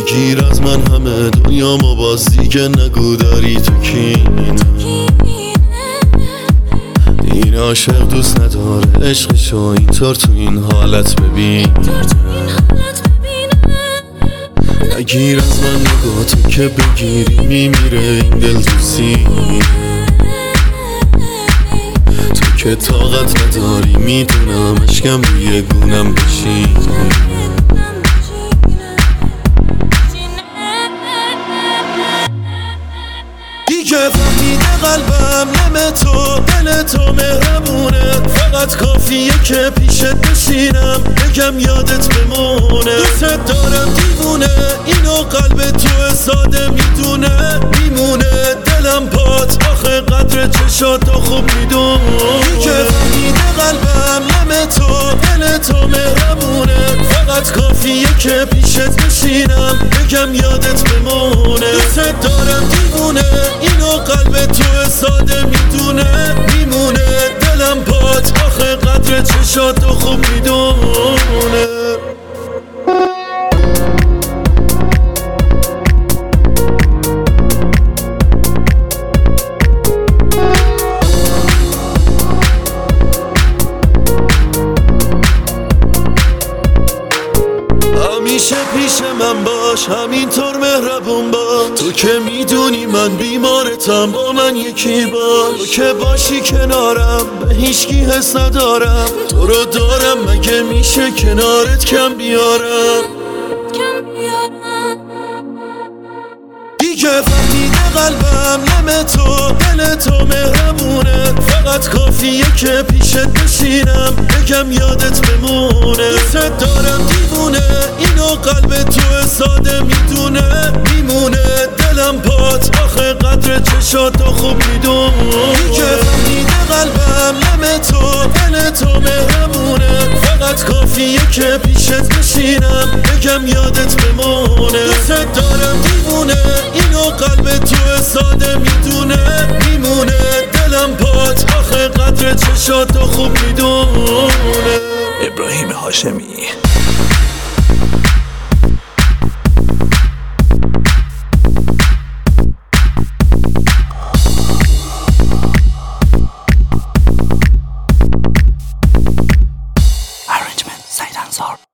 بگیر از من همه دنیامو باز دیگه نگو داری تو کینه. این عاشق دوست نداره عشقشو اینطور تو این حالت ببین. نگیر از من نگاه تو که بگیری میمیره این دل تو سینه. تو که طاقت نداری میدونم اشکم روی گونم بشینه. دیگه فهمیده قلبم نم تو دل تو مهربونه. فقط کافیه که پیشت بشینم بگم یادت بمونه. دوست دارم دیوونه اینو قلب تو ساده میدونه. میمونه دلم پات آخه قدر چشاتو خوب میدون. دیگه فهمیده قلبم نم تو دل تو مهربونه. فقط کافیه که پیشت بشینم بگم یادت بمونه. دوست دارم دیوونه اینو قلب تو ساده میدونه. میمونه دلم پات آخه قدر چشاتو خوب میدونه. همیشه پیش من باش همینطور مهربون باش. تو که میدونی من بیمارتم با من یکی باش. تو که باشی کنارم به هیچکی حس ندارم. تو رو دارم مگه میشه کنارت کم بیارم. دیگه فهمیده قلبم نم تو دل تو مهربونه. فقط کافیه که پیشت بشینم بگم یادت بمونه. دوست دارم دیوونه اینو قلب تو ساده میدونه. میمونه دلم پات آخه قدر چشاتو خوب میدون. دیگه فهمیده قلبم نم تو دل تو مهربونه. فقط کافیه که پیشت بشینم بگم یادت بمونه. دوست دارم دیوونه اینو قلب تو ساده میدونه. میمونه دلم پات آخه قدر چشاتو خوب میدونه. ابراهیم هاشمی. Arrangement Said Ansar.